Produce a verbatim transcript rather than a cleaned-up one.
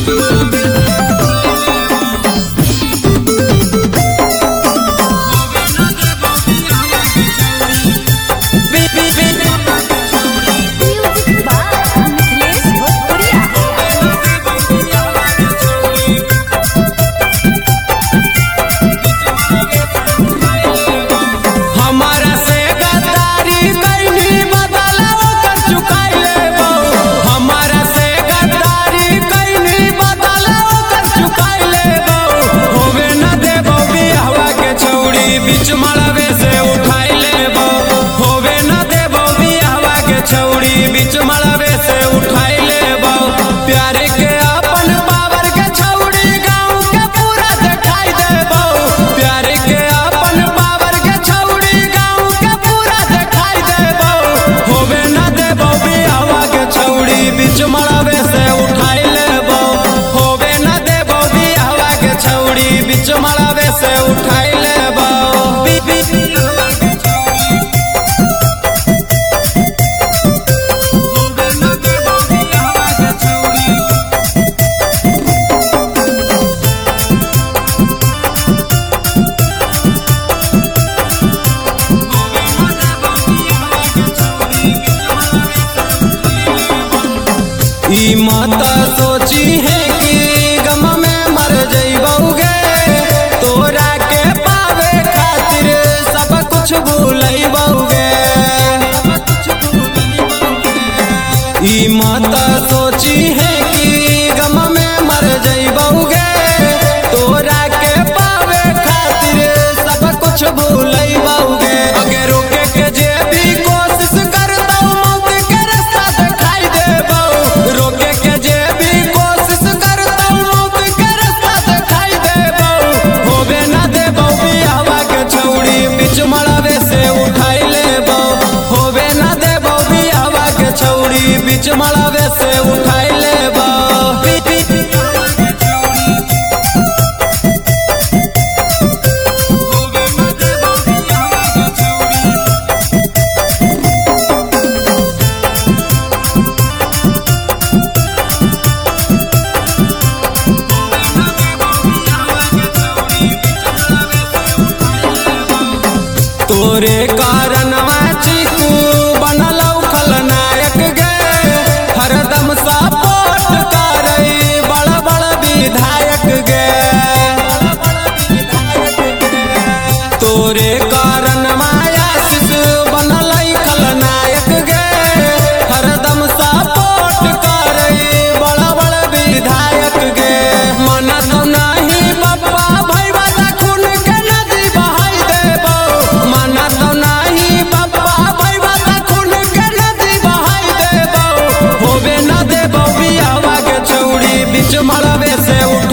बीच मड़वे से उठाई लेबो होवे न देबो बियाहवा के छौड़ी बीच मड़वे से उठाई लेबो प्यार के अपन पावर के छौड़ी गाँव के पूरा दिखाई देबो प्यार के अपन पावर के छौड़ी गाँव के पूरा दिखाई देबो होवे न देबो बियाहवा के छौड़ी बीच मड़वे से उठाई लेबो होवे न देबो बियाहवा के छौड़ी बीच मड़वे से उठाई लेबो। ई मत सोची है कि गम में मर जइबोगे तोरा के पावे खातिर सब कुछ भूलइबोगे ई मत सोची है कि गम में मर जइबोगे तोरा के पावे खातिर सब कुछ भूलइबोगे अगे रोके के जे भी कोशिश कर दो मौत के रास्ता दिखाई देबो रोके के जे भी कोशिश कर दो मौत के रास्ता दिखाई देबो होवे न देबो बियाहवा के छौड़ी बीच मड़वे से उठाई लेबो होवे न देबो बियाहवा के छौड़ी बीच मड़वे से उठाई लेबो। तोरे कारण चिकू बनल खलनायक गे हरदम सपोर्ट करे बड़ बड़ विधायक गे तोरे कारण आशीष बनल खलनायक गे हरदम सपोर्ट करे बड़ बड़ विधायक गे मनत नहीं बाबा भैया खून के नदी बहाई देबो मनत नहीं बाबा भैया खून के नदी बहाई देबो होवे न देबो बियाहवा के छौड़ी बीच मड़वे से